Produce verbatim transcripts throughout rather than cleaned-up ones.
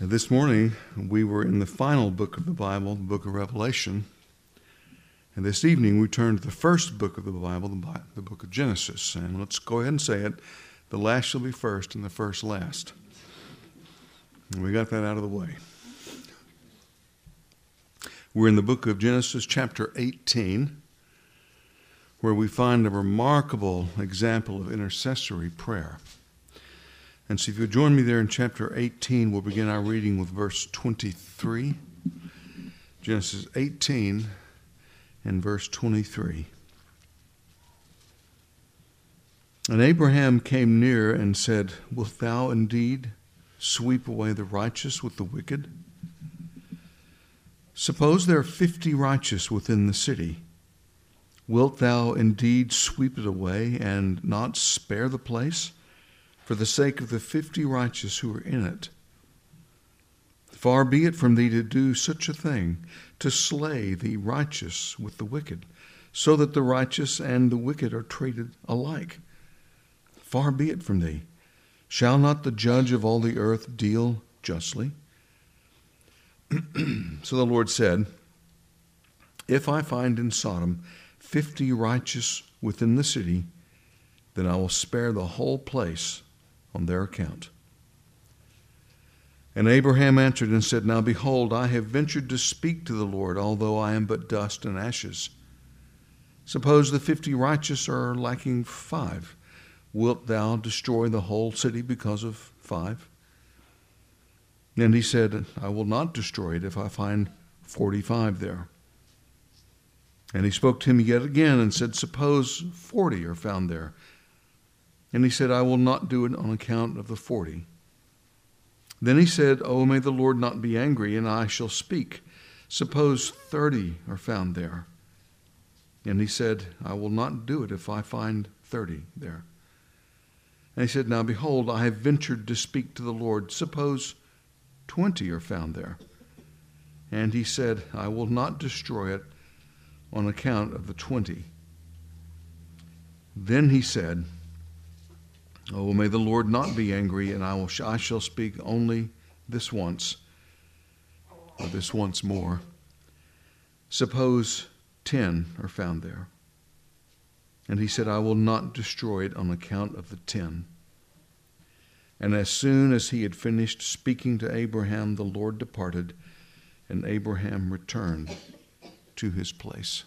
This morning, we were in the final book of the Bible, the book of Revelation. And this evening, we turn to the first book of the Bible, the, Bible, the book of Genesis. And let's go ahead and say it. The last shall be first and the first last. And we got that out of the way. We're in the book of Genesis, chapter eighteen, where we find a remarkable example of intercessory prayer. And so if you'll join me there in chapter eighteen, we'll begin our reading with verse twenty-three. Genesis eighteen and verse twenty-three. And Abraham came near and said, Wilt thou indeed sweep away the righteous with the wicked? Suppose there are fifty righteous within the city. Wilt thou indeed sweep it away and not spare the place for the sake of the fifty righteous who are in it? Far be it from thee to do such a thing, to slay the righteous with the wicked, so that the righteous and the wicked are treated alike. Far be it from thee. Shall not the judge of all the earth deal justly? So the Lord said, If I find in Sodom fifty righteous within the city, then I will spare the whole place on their account. And Abraham answered and said, Now behold, I have ventured to speak to the Lord, although I am but dust and ashes. Suppose the fifty righteous are lacking five. Wilt thou destroy the whole city because of five? And he said, I will not destroy it if I find forty-five there. And he spoke to him yet again and said, Suppose forty are found there. And he said, I will not do it on account of the forty. Then he said, Oh, may the Lord not be angry, and I shall speak. Suppose thirty are found there. And he said, I will not do it if I find thirty there. And he said, Now behold, I have ventured to speak to the Lord. Suppose twenty are found there. And he said, I will not destroy it on account of the twenty. Then he said, Oh, may the Lord not be angry, and I will I shall speak only this once, or this once more. Suppose ten are found there. And he said, I will not destroy it on account of the ten. And as soon as he had finished speaking to Abraham, the Lord departed, and Abraham returned to his place.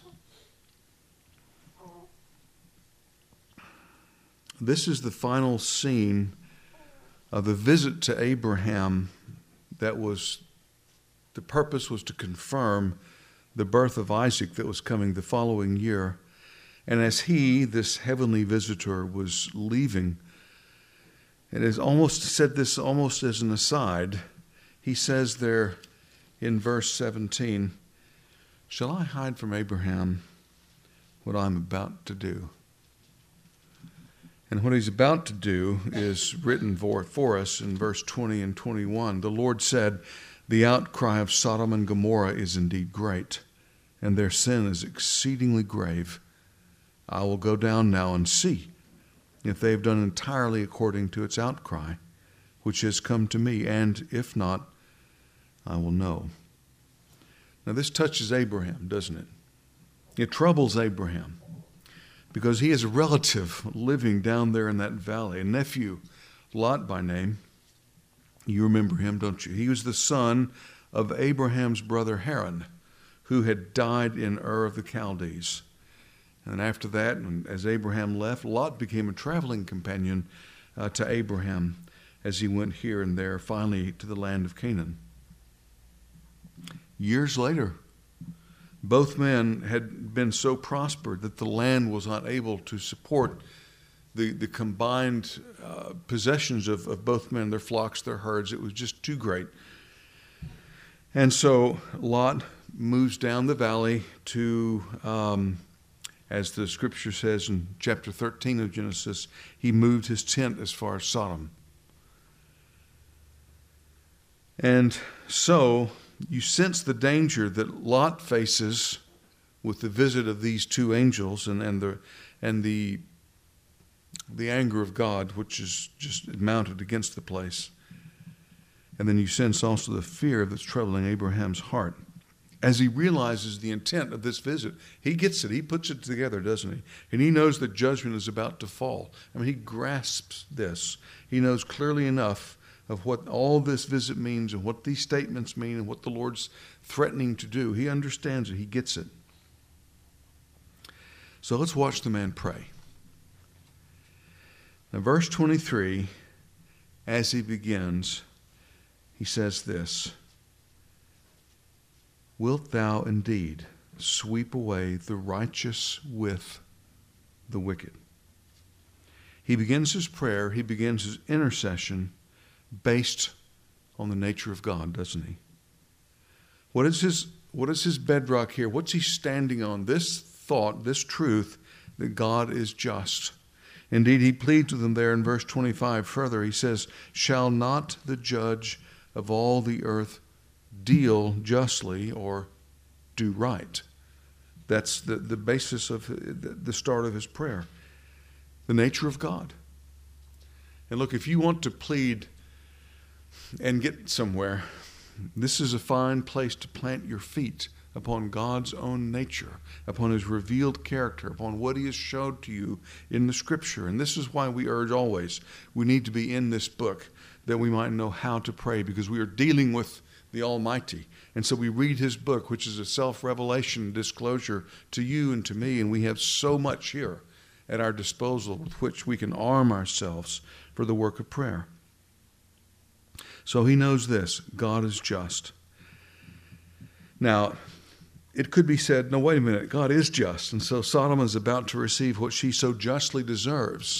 This is the final scene of a visit to Abraham that was, the purpose was to confirm the birth of Isaac that was coming the following year. And as he, this heavenly visitor, was leaving, and has almost said this almost as an aside, he says there in verse seventeen, Shall I hide from Abraham what I'm about to do? And what he's about to do is written for, for us in verse twenty and twenty-one. The Lord said, The outcry of Sodom and Gomorrah is indeed great, and their sin is exceedingly grave. I will go down now and see if they have done entirely according to its outcry, which has come to me, and if not, I will know. Now this touches Abraham, doesn't it? It troubles Abraham, because he has a relative living down there in that valley, a nephew, Lot by name. You remember him, don't you? He was the son of Abraham's brother Haran, who had died in Ur of the Chaldees. And after that, as Abraham left, Lot became a traveling companion uh, to Abraham as he went here and there, finally to the land of Canaan. Years later, both men had been so prospered that the land was not able to support the, the combined uh, possessions of, of both men, their flocks, their herds. It was just too great. And so Lot moves down the valley to, um, as the scripture says in chapter thirteen of Genesis, he moved his tent as far as Sodom. And so you sense the danger that Lot faces with the visit of these two angels and, and the and the the anger of God, which is just mounted against the place. And then you sense also the fear that's troubling Abraham's heart. As he realizes the intent of this visit, he gets it. He puts it together, doesn't he? And he knows that judgment is about to fall. I mean, he grasps this. He knows clearly enough of what all this visit means and what these statements mean and what the Lord's threatening to do. He understands it. He gets it. So let's watch the man pray. Now, verse twenty-three, as he begins, he says this: "Wilt thou indeed sweep away the righteous with the wicked?" He begins his prayer, he begins his intercession based on the nature of God, doesn't he? What is his, what is his bedrock here? What's he standing on? This thought, this truth that God is just. Indeed, he pleads with them there in verse twenty-five further. He says, "Shall not the judge of all the earth deal justly," or do right? That's the, the basis of the start of his prayer. The nature of God. And look, if you want to plead and get somewhere, this is a fine place to plant your feet upon God's own nature, upon his revealed character, upon what he has showed to you in the Scripture. And this is why we urge always, we need to be in this book, that we might know how to pray, because we are dealing with the Almighty. And so we read his book, which is a self-revelation disclosure to you and to me, and we have so much here at our disposal with which we can arm ourselves for the work of prayer. So he knows this: God is just. Now, it could be said, no, wait a minute, God is just, and so Sodom is about to receive what she so justly deserves.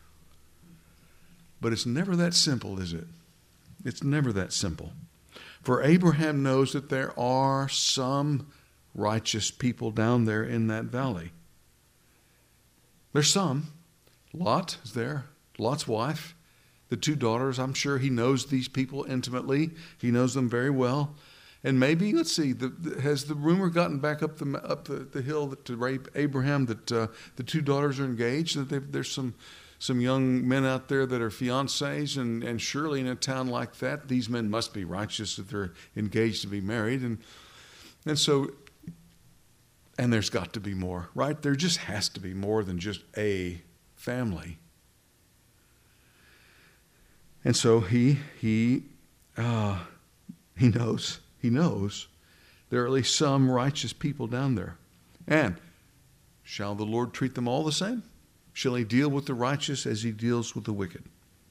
But it's never that simple, is it? It's never that simple. For Abraham knows that there are some righteous people down there in that valley. There's some. Lot is there, Lot's wife, the two daughters. I'm sure he knows these people intimately. He knows them very well. And maybe, let's see, the, the, has the rumor gotten back up the up the, the hill that, to Abraham that uh, the two daughters are engaged, that there's some some young men out there that are fiancés, and, and surely in a town like that, these men must be righteous if they're engaged to be married. And and so, and there's got to be more, right? There just has to be more than just a family. And so he he uh, he knows. He knows there are at least some righteous people down there. And shall the Lord treat them all the same? Shall he deal with the righteous as he deals with the wicked?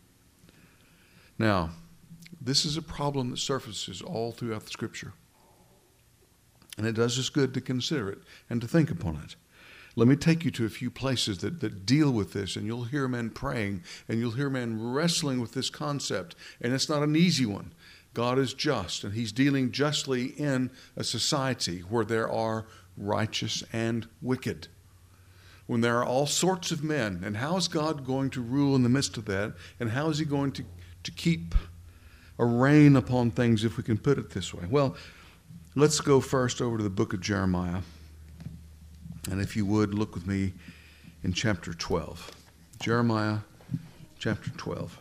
Now, this is a problem that surfaces all throughout the Scripture. And it does us good to consider it and to think upon it. Let me take you to a few places that, that deal with this, and you'll hear men praying, and you'll hear men wrestling with this concept. And it's not an easy one. God is just, and he's dealing justly in a society where there are righteous and wicked. When there are all sorts of men, and how is God going to rule in the midst of that? And how is he going to, to keep a reign upon things, if we can put it this way? Well, let's go first over to the book of Jeremiah. And if you would, look with me in chapter twelve. Jeremiah chapter twelve.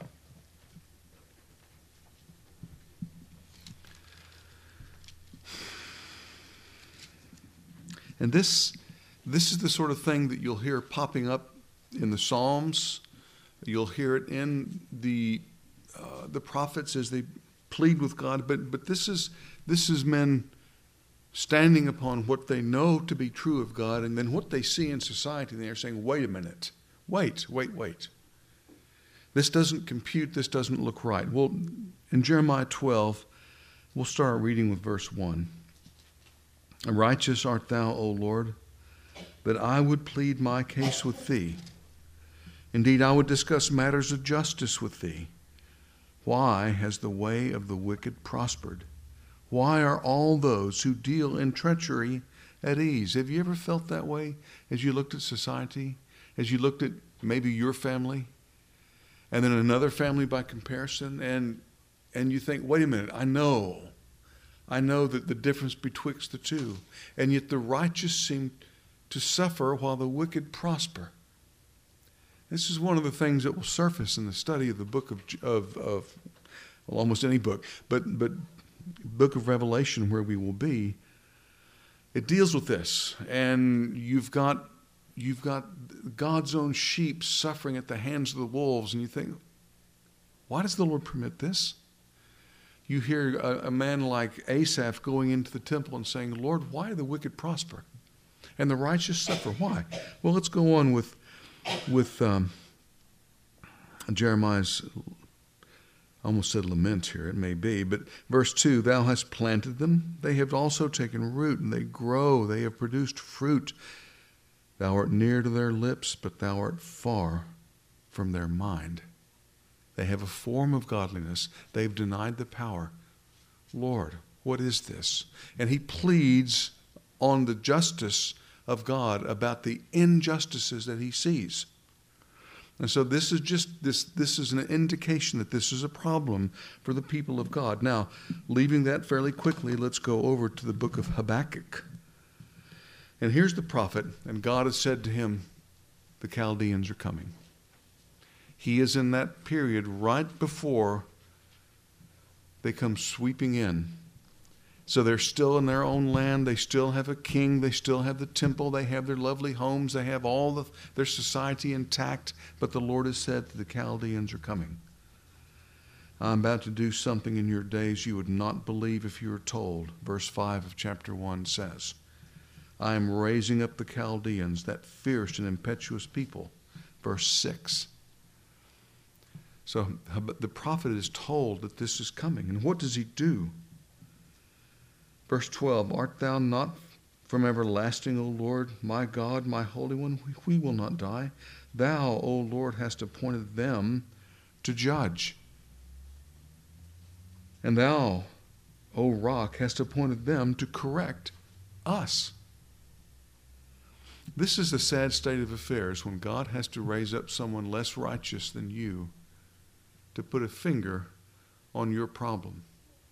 And this, this is the sort of thing that you'll hear popping up in the Psalms. You'll hear it in the uh, the prophets as they plead with God. But but this is this is men standing upon what they know to be true of God, and then what they see in society. And they're saying, "Wait a minute, wait, wait, wait. This doesn't compute. This doesn't look right." Well, in Jeremiah twelve, we'll start reading with verse one. "Righteous art thou, O Lord, that I would plead my case with thee. Indeed, I would discuss matters of justice with thee. Why has the way of the wicked prospered? Why are all those who deal in treachery at ease?" Have you ever felt that way as you looked at society, as you looked at maybe your family, and then another family by comparison, and and you think, wait a minute, I know. I know that the difference betwixt the two. And yet the righteous seem to suffer while the wicked prosper. This is one of the things that will surface in the study of the book of, of, of well, almost any book, but but book of Revelation where we will be, it deals with this. And you've got you've got God's own sheep suffering at the hands of the wolves, and you think, why does the Lord permit this? You hear a, a man like Asaph going into the temple and saying, Lord, why do the wicked prosper and the righteous suffer? Why? Well, let's go on with with um, Jeremiah's, I almost said lament here, it may be, but verse two, thou hast planted them, they have also taken root, and they grow, they have produced fruit. Thou art near to their lips, but thou art far from their mind. They have a form of godliness. They've denied the power. Lord, what is this? And he pleads on the justice of God about the injustices that he sees. And so this is just this this is an indication that this is a problem for the people of God. Now, leaving that fairly quickly, let's go over to the book of Habakkuk. And here's the prophet, and God has said to him, the Chaldeans are coming. He is in that period right before they come sweeping in. So they're still in their own land. They still have a king. They still have the temple. They have their lovely homes. They have all the, their society intact. But the Lord has said that the Chaldeans are coming. I'm about to do something in your days you would not believe if you were told. Verse five of chapter one says, I am raising up the Chaldeans, that fierce and impetuous people. Verse six. So the prophet is told that this is coming. And what does he do? Verse twelve, art thou not from everlasting, O Lord, my God, my Holy One? We will not die. Thou, O Lord, hast appointed them to judge. And thou, O Rock, hast appointed them to correct us. This is the sad state of affairs when God has to raise up someone less righteous than you to put a finger on your problem.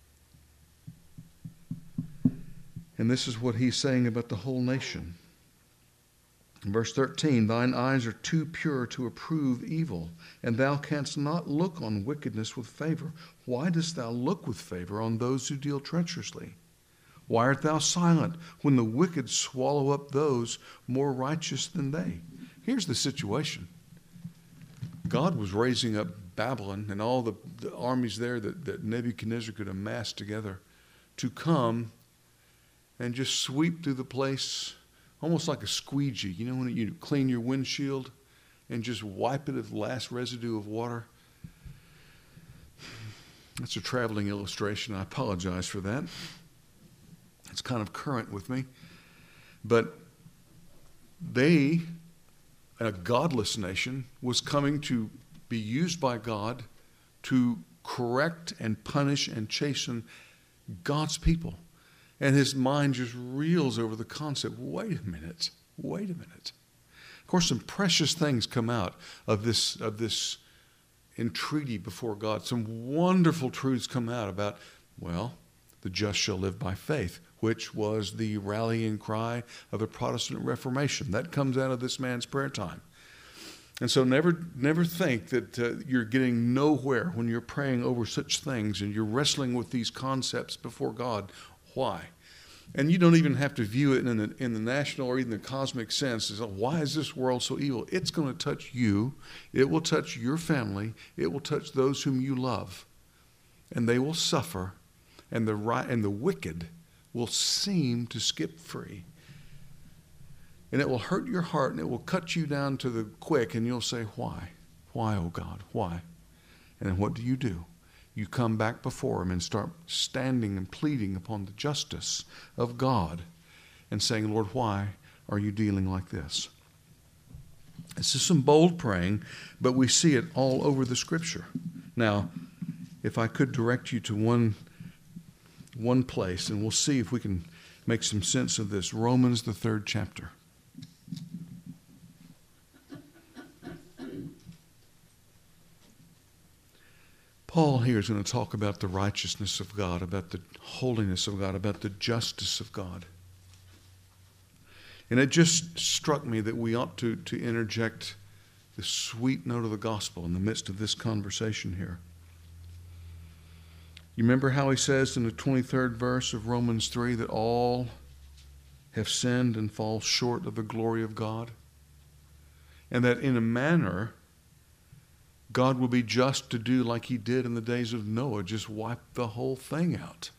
And this is what he's saying about the whole nation. In verse thirteen, thine eyes are too pure to approve evil, and thou canst not look on wickedness with favor. Why dost thou look with favor on those who deal treacherously? Why art thou silent when the wicked swallow up those more righteous than they? Here's the situation. God was raising up Babylon and all the, the armies there that, that Nebuchadnezzar could amass together to come and just sweep through the place almost like a squeegee. You know when you clean your windshield and just wipe it of the last residue of water? That's a traveling illustration. I apologize for that. It's kind of current with me. But they, a godless nation, was coming to be used by God to correct and punish and chasten God's people. And his mind just reels over the concept, wait a minute, wait a minute. Of course, some precious things come out of this, of this entreaty before God. Some wonderful truths come out about, well, the just shall live by faith, which was the rallying cry of the Protestant Reformation. That comes out of this man's prayer time. And so never never think that uh, you're getting nowhere when you're praying over such things and you're wrestling with these concepts before God. Why? And you don't even have to view it in the, in the national or even the cosmic sense. Is why is this world so evil? It's going to touch you. It will touch your family. It will touch those whom you love. And they will suffer. And the right and the wicked will seem to skip free. And it will hurt your heart and it will cut you down to the quick. And you'll say, why? Why, oh God? Why? And then what do you do? You come back before him and start standing and pleading upon the justice of God and saying, Lord, why are you dealing like this? This is some bold praying, but we see it all over the Scripture. Now, if I could direct you to one, one place, and we'll see if we can make some sense of this. Romans, the third chapter. Paul here is going to talk about the righteousness of God, about the holiness of God, about the justice of God. And it just struck me that we ought to, to interject the sweet note of the gospel in the midst of this conversation here. You remember how he says in the twenty-third verse of Romans three that all have sinned and fall short of the glory of God? And that in a manner, God will be just to do like he did in the days of Noah, just wipe the whole thing out.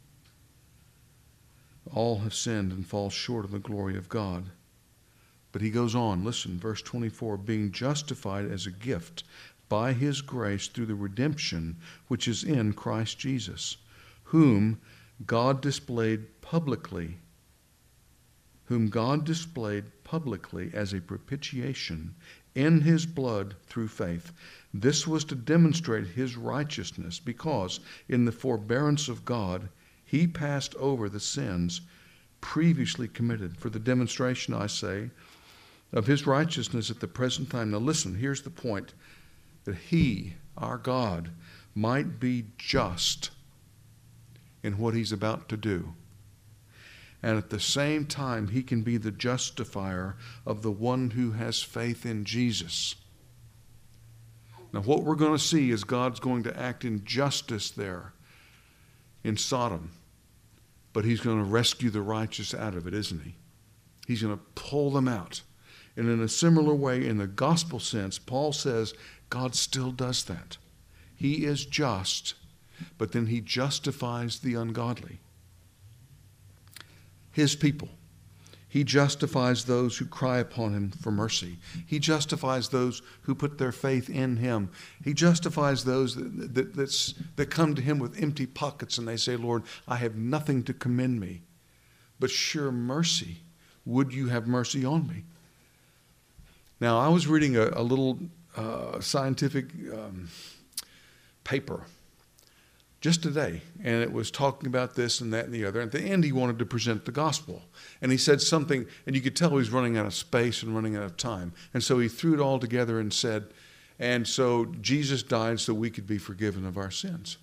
All have sinned and fall short of the glory of God. But he goes on, listen, verse twenty-four, being justified as a gift by his grace through the redemption which is in Christ Jesus, whom God displayed publicly, whom God displayed publicly as a propitiation in his blood through faith. This was to demonstrate his righteousness, because in the forbearance of God he passed over the sins previously committed, for the demonstration, I say, of his righteousness at the present time. Now listen, here's the point. That he, our God, might be just in what he's about to do. And at the same time, he can be the justifier of the one who has faith in Jesus. Now, what we're going to see is God's going to act in justice there in Sodom. But he's going to rescue the righteous out of it, isn't he? He's going to pull them out. And in a similar way, in the gospel sense, Paul says God still does that. He is just, but then he justifies the ungodly. His people. He justifies those who cry upon him for mercy. He justifies those who put their faith in him. He justifies those that, that, that's, that come to him with empty pockets and they say, Lord, I have nothing to commend me, but sure mercy. Would you have mercy on me? Now, I was reading a, a little uh, scientific um, paper just today, and it was talking about this and that and the other. And at the end, he wanted to present the gospel. And he said something, and you could tell he was running out of space and running out of time. And so he threw it all together and said, and so Jesus died so we could be forgiven of our sins.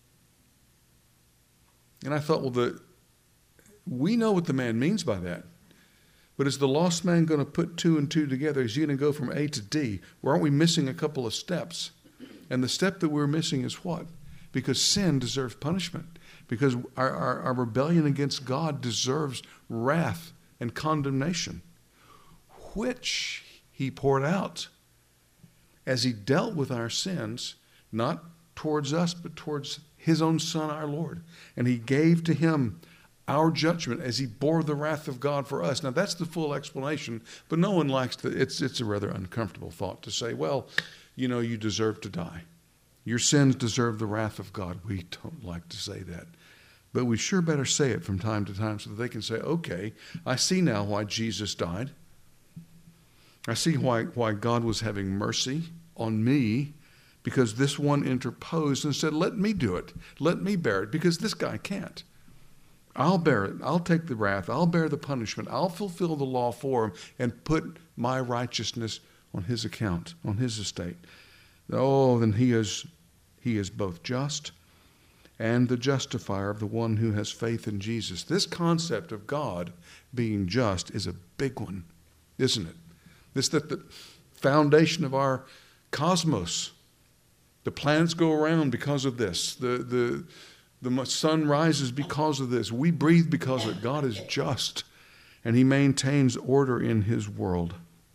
And I thought, well, the, we know what the man means by that. But is the lost man going to put two and two together? Is he going to go from A to D? Or aren't we missing a couple of steps? And the step that we're missing is what? Because sin deserves punishment. Because our, our, our rebellion against God deserves wrath and condemnation, which he poured out as he dealt with our sins, not towards us, but towards his own Son, our Lord. And he gave to him our judgment as he bore the wrath of God for us. Now, that's the full explanation, but no one likes to, it's, it's a rather uncomfortable thought to say, well, you know, you deserve to die. Your sins deserve the wrath of God. We don't like to say that. But we sure better say it from time to time so that they can say, okay, I see now why Jesus died. I see why, why God was having mercy on me, because this one interposed and said, let me do it. Let me bear it, because this guy can't. I'll bear it. I'll take the wrath. I'll bear the punishment. I'll fulfill the law for him and put my righteousness on his account, on his estate. Oh, then he is, he is both just and the justifier of the one who has faith in Jesus. This concept of God being just is a big one, isn't it? This that the foundation of our cosmos. The planets go around because of this. The, the, the sun rises because of this. We breathe because of it. God is just, and he maintains order in his world.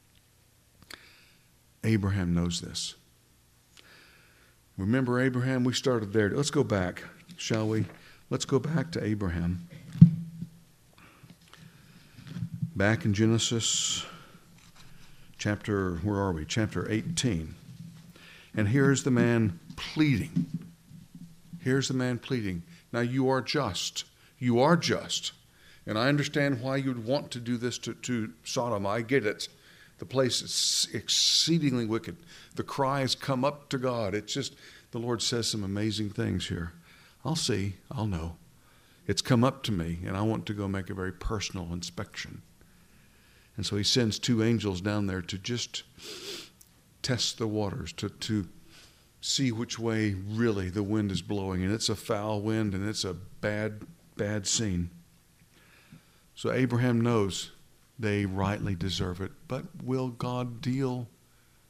Abraham knows this. Remember Abraham? We started there. Let's go back, shall we? Let's go back to Abraham. Back in Genesis chapter, where are we? Chapter eighteen. And here's the man pleading. Here's the man pleading. Now you are just. You are just. And I understand why you'd want to do this to, to Sodom. I get it. The place is exceedingly wicked. The cry has come up to God. It's just, the Lord says some amazing things here. I'll see. I'll know. It's come up to me, and I want to go make a very personal inspection. And so he sends two angels down there to just test the waters, to, to see which way really the wind is blowing. And it's a foul wind, and it's a bad, bad scene. So Abraham knows they rightly deserve it. But will God deal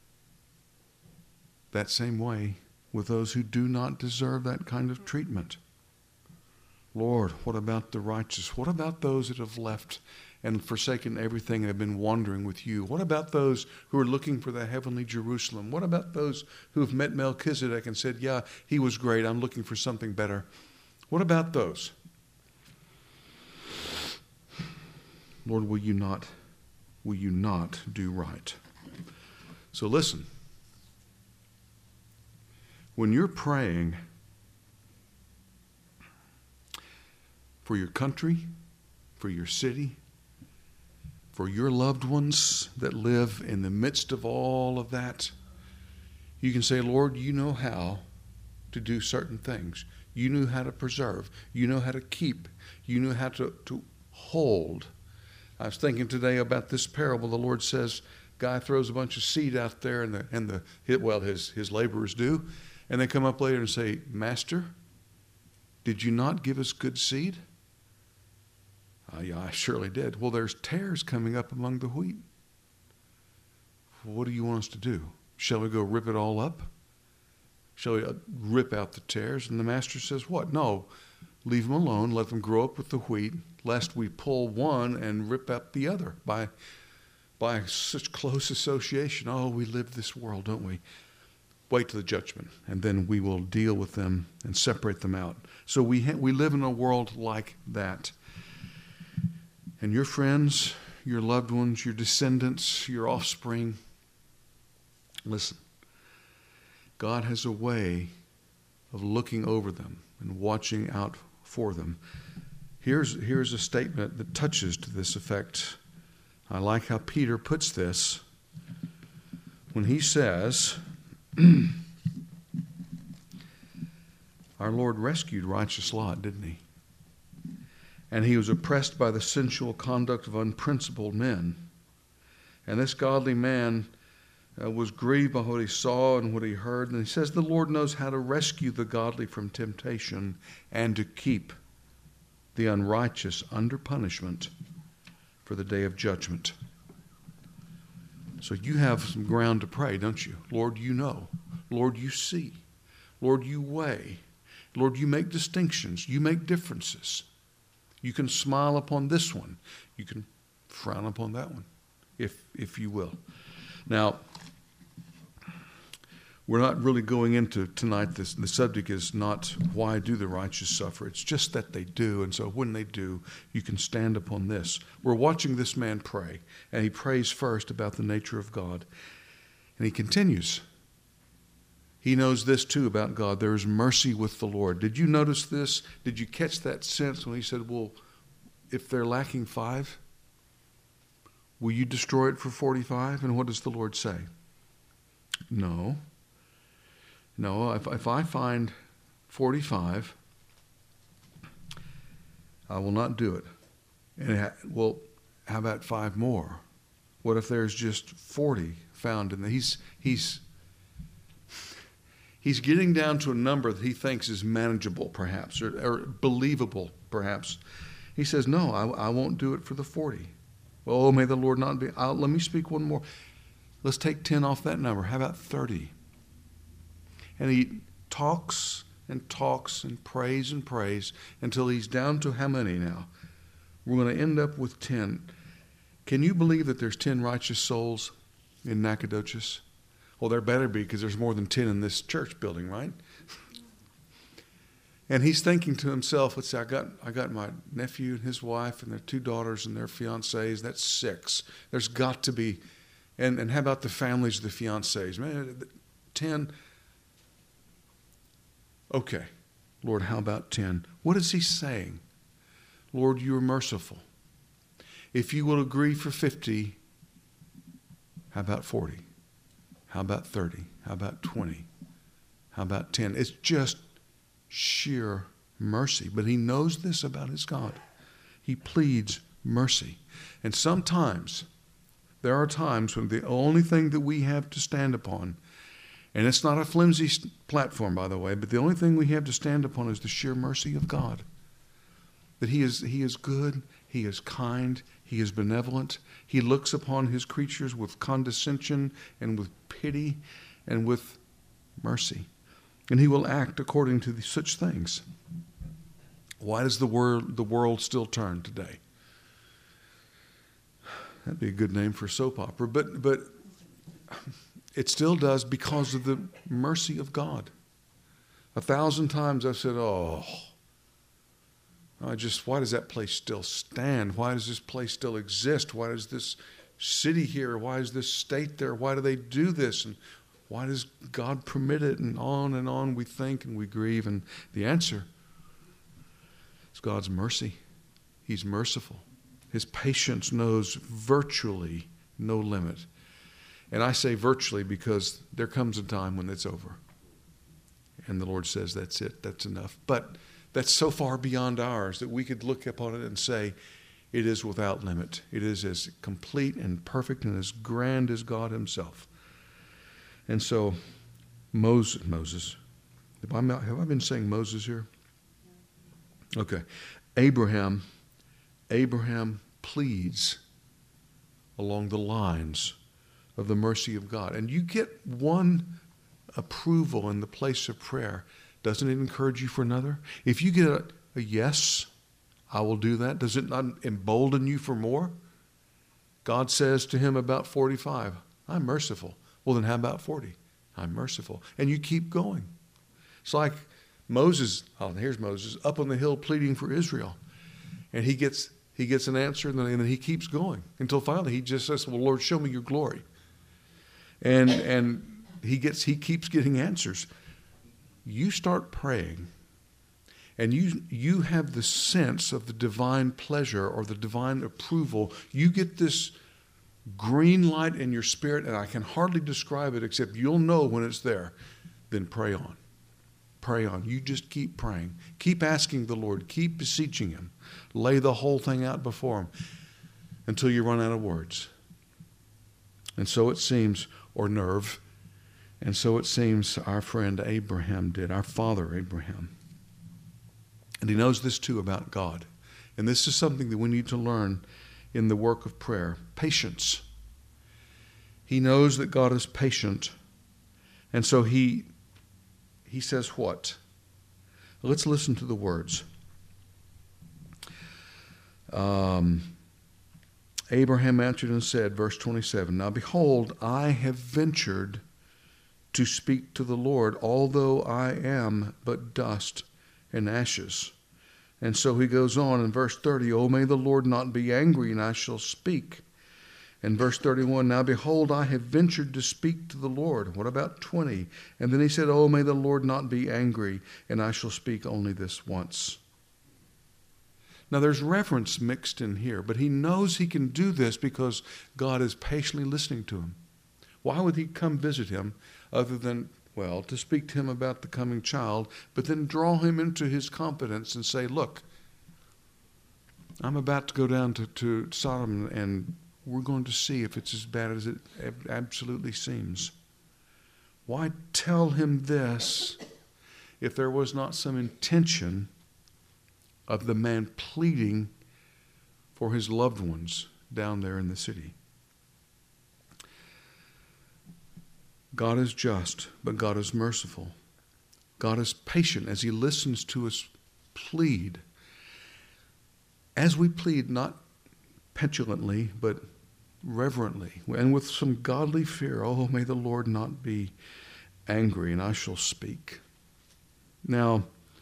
that same way with those who do not deserve that kind of treatment? Lord, what about the righteous? What about those that have left and forsaken everything and have been wandering with you? What about those who are looking for the heavenly Jerusalem? What about those who have met Melchizedek and said, yeah, he was great, I'm looking for something better? What about those? Lord, will you not, will you not do right? So listen, when you're praying for your country, for your city, for your loved ones that live in the midst of all of that, you can say, Lord, you know how to do certain things. You know how to preserve. You know how to keep. You know how to, to hold. I was thinking today about this parable. The Lord says, guy throws a bunch of seed out there, and the and the well, his his laborers do, and they come up later and say, Master, did you not give us good seed? Uh, yeah, I surely did. Well, there's tares coming up among the wheat. What do you want us to do? Shall we go rip it all up? Shall we rip out the tares? And the master says, what? No, leave them alone. Let them grow up with the wheat, lest we pull one and rip out the other by, by such close association. Oh, we live this world, don't we? Wait to the judgment, and then we will deal with them and separate them out. So we ha- we live in a world like that. And your friends, your loved ones, your descendants, your offspring, listen, God has a way of looking over them and watching out for them. Here's, here's a statement that touches to this effect. I like how Peter puts this when he says, our Lord rescued righteous Lot, didn't he? And he was oppressed by the sensual conduct of unprincipled men. And this godly man uh, was grieved by what he saw and what he heard. And he says the Lord knows how to rescue the godly from temptation and to keep the unrighteous under punishment for the day of judgment. So you have some ground to pray, don't you? Lord, you know. Lord, you see. Lord, you weigh. Lord, you make distinctions. You make differences. You can smile upon this one. You can frown upon that one, if if you will. Now, we're not really going into tonight. This the subject is not why do the righteous suffer. It's just that they do. And so when they do, you can stand upon this. We're watching this man pray, and he prays first about the nature of God. And he continues. He knows this too about God. There is mercy with the Lord. Did you notice this? Did you catch that sense when he said, well, if they're lacking five, will you destroy it for forty-five? And what does the Lord say? No. No, if, if I find forty-five, I will not do it. And ha- well, how about five more? What if there's just forty found in the, he's, he's, He's getting down to a number that he thinks is manageable, perhaps, or, or believable, perhaps. He says, no, I, I won't do it for the forty. Oh, may the Lord not be. I'll, let me speak one more. Let's take ten off that number. How about thirty? And he talks and talks and prays and prays until he's down to how many now? We're going to end up with ten. Can you believe that there's ten righteous souls in Nacogdoches? Well, there better be, because there's more than ten in this church building, right? And he's thinking to himself, let's say, I got I got my nephew and his wife and their two daughters and their fiancés. That's six. There's got to be, and, and how about the families of the fiancés? Man, ten. Okay, Lord, how about ten? What is he saying? Lord, you are merciful. If you will agree for fifty, how about forty? How about thirty? How about twenty? How about ten? It's just sheer mercy. But he knows this about his God. He pleads mercy. And sometimes, there are times when the only thing that we have to stand upon, and it's not a flimsy platform, by the way, but the only thing we have to stand upon is the sheer mercy of God. That he is, he is good, he is kind, he is benevolent. He looks upon his creatures with condescension and with pity and with mercy. And he will act according to such things. Why does the world, the world still turn today? That'd be a good name for a soap opera, but but it still does because of the mercy of God. A thousand times I've said, oh, I just, why does that place still stand? Why does this place still exist? Why does this city here, why is this state there? Why do they do this? And why does God permit it? And on and on we think and we grieve. And the answer is God's mercy. He's merciful. His patience knows virtually no limit. And I say virtually because there comes a time when it's over. And the Lord says, that's it, that's enough. But that's so far beyond ours that we could look upon it and say, it is without limit. It is as complete and perfect and as grand as God himself. And so, Moses, Moses, have I, have I been saying Moses here? Okay. Abraham, Abraham pleads along the lines of the mercy of God. And you get one approval in the place of prayer. Doesn't it encourage you for another? If you get a, a yes, I will do that, does it not embolden you for more? God says to him about forty-five, I'm merciful. Well, then how about forty? I'm merciful. And you keep going. It's like Moses, oh, here's Moses, up on the hill pleading for Israel. And he gets he gets an answer, and then, and then he keeps going until finally he just says, well, Lord, show me your glory. And and he gets he keeps getting answers. You start praying, and you you have the sense of the divine pleasure or the divine approval. You get this green light in your spirit, and I can hardly describe it except you'll know when it's there. Then pray on. Pray on. You just keep praying. Keep asking the Lord. Keep beseeching him. Lay the whole thing out before him until you run out of words. And so it seems, or nerve, and so it seems our friend Abraham did, our father Abraham. And he knows this too about God. And this is something that we need to learn in the work of prayer. Patience. He knows that God is patient. And so he he says what? Let's listen to the words. Um, Abraham answered and said, verse twenty-seven, now behold, I have ventured to speak to the Lord, although I am but dust and ashes. And so he goes on in verse thirty, oh, may the Lord not be angry, and I shall speak. And verse thirty-one, now behold, I have ventured to speak to the Lord. What about twenty? And then he said, oh, may the Lord not be angry, and I shall speak only this once. Now there's reverence mixed in here, but he knows he can do this because God is patiently listening to him. Why would he come visit him other than, well, to speak to him about the coming child, but then draw him into his confidence and say, look, I'm about to go down to, to Sodom, and we're going to see if it's as bad as it absolutely seems. Why tell him this if there was not some intention of the man pleading for his loved ones down there in the city? God is just, but God is merciful. God is patient as he listens to us plead. As we plead, not petulantly, but reverently, and with some godly fear, oh, may the Lord not be angry, and I shall speak. Now,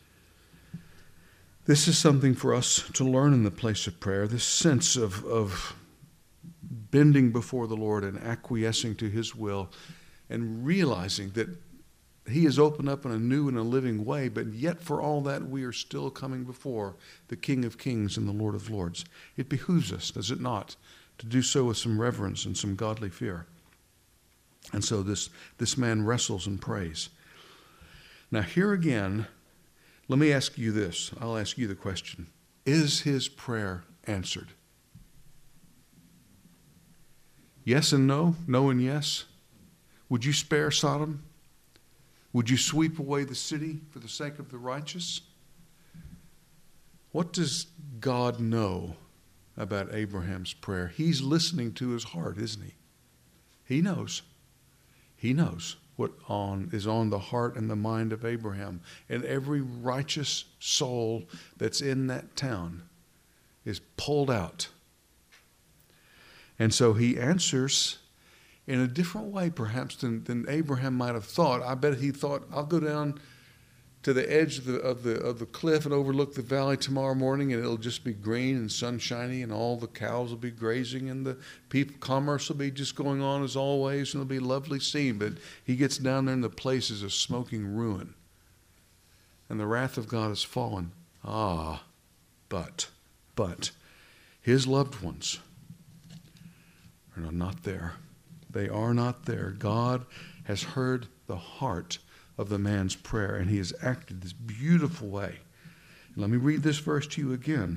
this is something for us to learn in the place of prayer, this sense of, of bending before the Lord and acquiescing to his will, and realizing that he has opened up in a new and a living way, but yet for all that we are still coming before the King of Kings and the Lord of Lords. It behooves us, does it not, to do so with some reverence and some godly fear. And so this, this man wrestles and prays. Now here again, let me ask you this. I'll ask you the question. Is his prayer answered? Yes and no? No and yes? Would you spare Sodom? Would you sweep away the city for the sake of the righteous? What does God know about Abraham's prayer? He's listening to his heart, isn't he? He knows. He knows. what on is on the heart and the mind of Abraham. And every righteous soul that's in that town is pulled out. And so he answers in a different way, perhaps, than, than Abraham might have thought. I bet he thought, I'll go down to the edge of the, of the of the cliff and overlook the valley tomorrow morning, and it'll just be green and sunshiny, and all the cows will be grazing, and the people, commerce will be just going on as always, and it'll be a lovely scene. But he gets down there, and the place is a smoking ruin, and the wrath of God has fallen. Ah, but, but, his loved ones are not there. They are not there. God has heard the heart of the man's prayer, and he has acted this beautiful way. Let me read this verse to you again.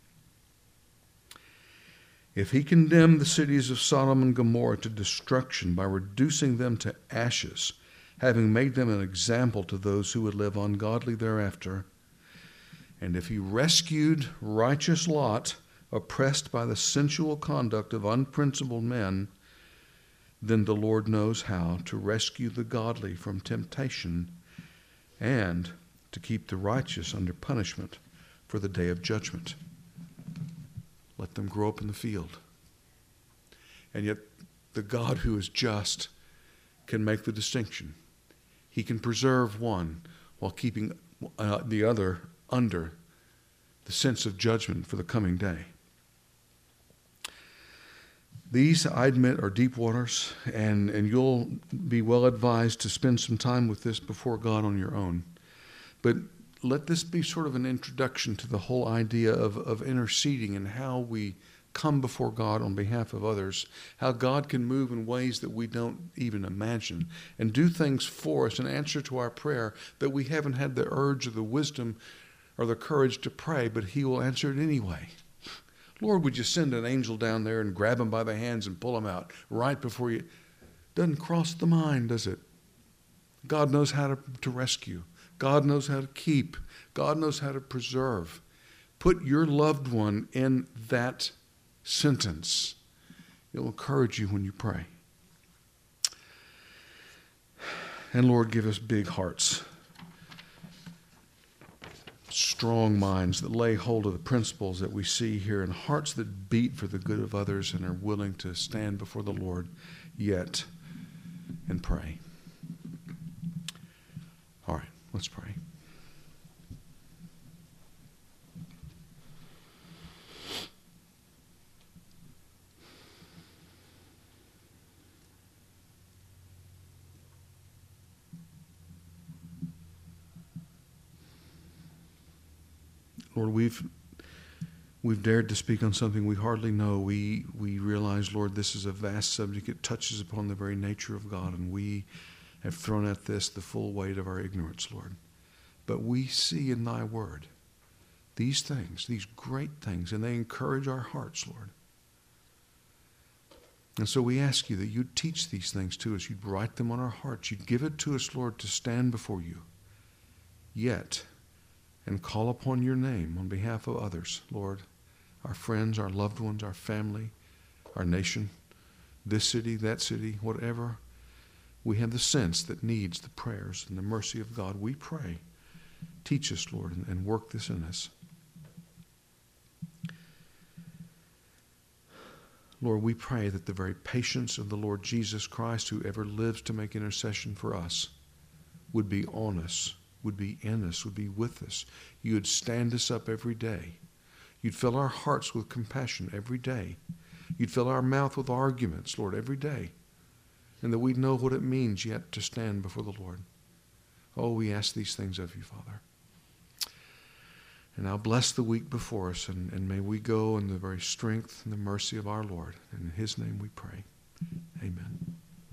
If he condemned the cities of Sodom and Gomorrah to destruction by reducing them to ashes, having made them an example to those who would live ungodly thereafter, and if he rescued righteous Lot, oppressed by the sensual conduct of unprincipled men, then the Lord knows how to rescue the godly from temptation and to keep the righteous under punishment for the day of judgment. Let them grow up in the field. And yet the God who is just can make the distinction. He can preserve one while keeping uh, the other under the sense of judgment for the coming day. These, I admit, are deep waters, and, and you'll be well advised to spend some time with this before God on your own. But let this be sort of an introduction to the whole idea of, of interceding and how we come before God on behalf of others, how God can move in ways that we don't even imagine and do things for us in answer to our prayer that we haven't had the urge or the wisdom or the courage to pray, but he will answer it anyway. Lord, would you send an angel down there and grab him by the hands and pull him out right before you? Doesn't cross the mind, does it? God knows how to, to rescue. God knows how to keep. God knows how to preserve. Put your loved one in that sentence. It'll encourage you when you pray. And Lord, give us big hearts, strong minds that lay hold of the principles that we see here, and hearts that beat for the good of others and are willing to stand before the Lord yet and pray. All right, let's pray. Lord, we've we've dared to speak on something we hardly know. We we realize, Lord, this is a vast subject. It touches upon the very nature of God, and we have thrown at this the full weight of our ignorance, Lord. But we see in thy word these things, these great things, and they encourage our hearts, Lord. And so we ask you that you'd teach these things to us. You'd write them on our hearts. You'd give it to us, Lord, to stand before you. Yet, and call upon your name on behalf of others, Lord, our friends, our loved ones, our family, our nation, this city, that city, whatever. We have the sense that needs the prayers and the mercy of God. We pray. Teach us, Lord, and work this in us. Lord, we pray that the very patience of the Lord Jesus Christ, who ever lives to make intercession for us, would be on us, would be in us, would be with us. You would stand us up every day. You'd fill our hearts with compassion every day. You'd fill our mouth with arguments, Lord, every day. And that we'd know what it means yet to stand before the Lord. Oh, we ask these things of you, Father. And now bless the week before us, and, and may we go in the very strength and the mercy of our Lord. And in his name we pray. Amen.